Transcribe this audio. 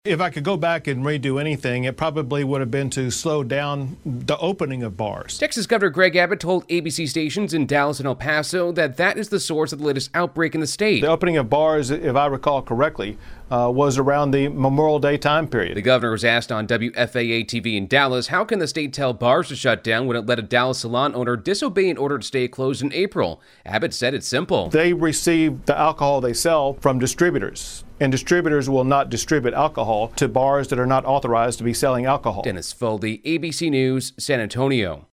If I could go back and redo anything, it probably would have been to slow down the opening of bars. Texas Governor Greg Abbott told ABC stations in Dallas and El Paso that is the source of the latest outbreak in the state. The opening of bars, if I recall correctly, was around the Memorial Day time period. The governor was asked on WFAA TV in Dallas, how can the state tell bars to shut down when it let a Dallas salon owner disobey an order to stay closed in April? Abbott said it's simple. They receive the alcohol they sell from distributors, and distributors will not distribute alcohol to bars that are not authorized to be selling alcohol. Dennis Foldy, ABC News, San Antonio.